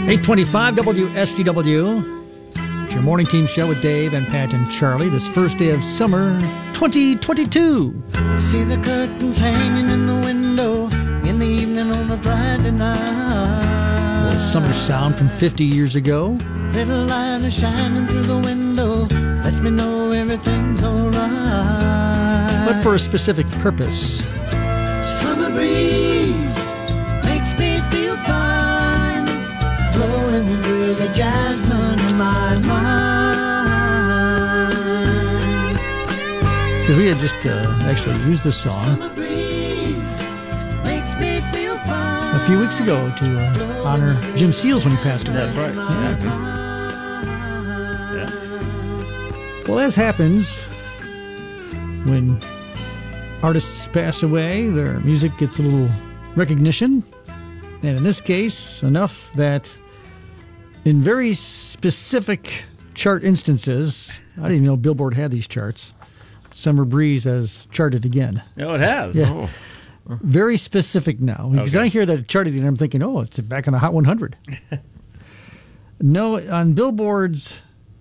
825 WSGW. It's your morning team show with Dave and Pat and Charlie. This first day of summer 2022. See the curtains hanging in the window in the evening on a Friday night. A little summer sound from 50 years ago. Little light is shining through the window, lets me know everything's alright. But for a specific purpose. Summer breeze makes me feel fine, blowing through the jasmine in my mind. Because we had just actually used this song Summer breeze makes me feel fine. a few weeks ago to honor Jim Seals when he passed away. That's right. Yeah. Well, as happens when artists pass away, their music gets a little recognition. And in this case, enough that in very specific chart instances, I didn't even know Billboard had these charts, Summer Breeze has charted again. Oh, it has. Yeah. Oh. Very specific now. Because Okay. I hear that it charted and I'm thinking, oh, it's back on the Hot 100. No, on Billboard's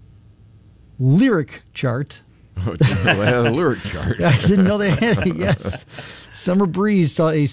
lyric chart. Oh, they had a lyric chart. I didn't know they had it, yes. Summer Breeze saw a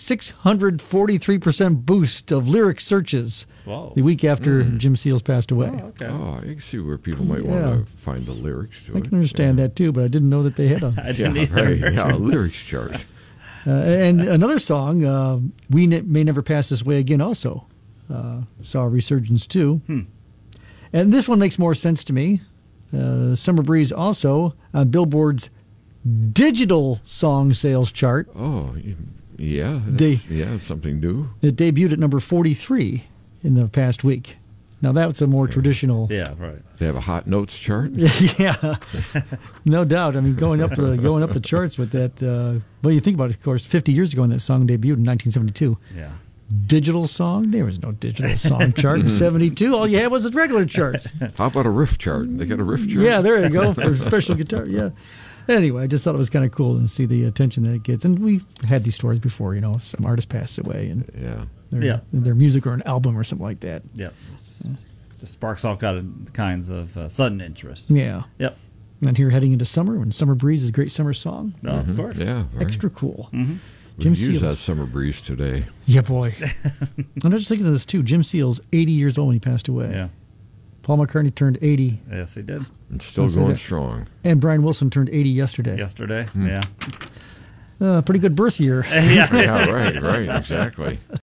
643% boost of lyric searches Whoa. the week after Jim Seals passed away. Oh, okay. Oh, I can see where people might Yeah. want to find the lyrics to I it. can understand that too, but I didn't know that they had a. I didn't Yeah, either. right. Yeah, a lyrics chart. And another song, We May Never Pass This Way Again, also saw a resurgence too. And this one makes more sense to me. Summer Breeze also on Billboard's digital song sales chart. Oh, yeah. They- That's something new. It debuted at number 43 in the past week. Now that's a more traditional. Yeah, right. They have a hot notes chart. Yeah, no doubt. I mean, going up the charts with that. Well, you think about it, of course, 50 years ago when that song debuted in 1972. Yeah. Digital song? There was no digital song chart in 72. All you had was the regular charts. How about a riff chart? They got a riff chart? Yeah, there you go for special guitar. Yeah. Anyway, I just thought it was kind of cool to see the attention that it gets. And we've had these stories before, some artist passed away and Yeah. their music or an album or something like that. Yeah. It sparks all kinds of sudden interest. Yeah. Yep. And here heading into summer, when Summer Breeze is a great summer song, Oh, of course. Yeah. Right. extra cool. We Jim use that Seals. summer breeze today. Yeah, boy. I'm just thinking of this too. Jim Seals, 80 years old when he passed away. Yeah. Paul McCartney turned 80, Yes, he did. And still So going that- strong. and Brian Wilson turned 80 yesterday. Yesterday. Yeah. Pretty good birth year. Yeah. Yeah, right, exactly.